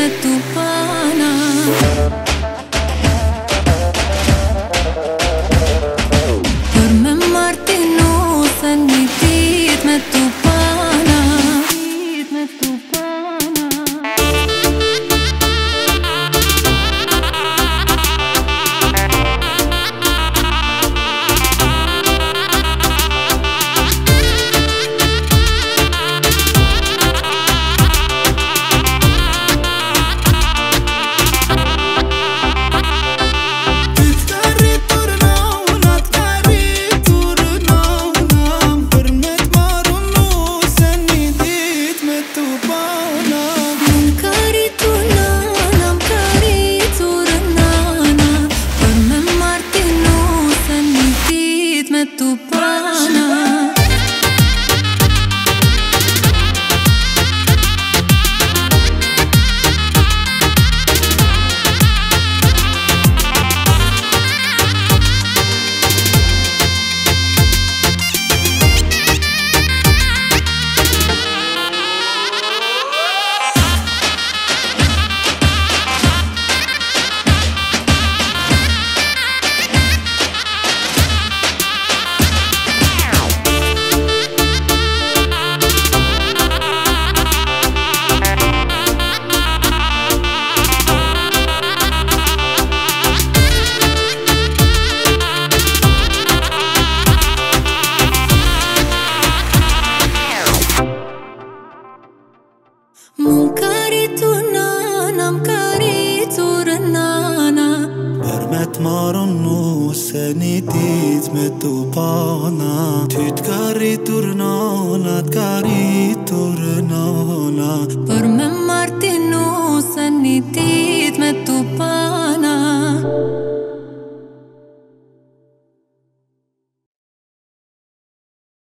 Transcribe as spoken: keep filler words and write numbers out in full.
me tu pana. Për me martinu se një dit me tu pana. Me tu pana. Tu pana. Më karitur nana, më karitur nana. Për me t'marrën nu se një dit me tu pana. Ty t'karitur nana, t'karitur nana. Për me martinu se një dit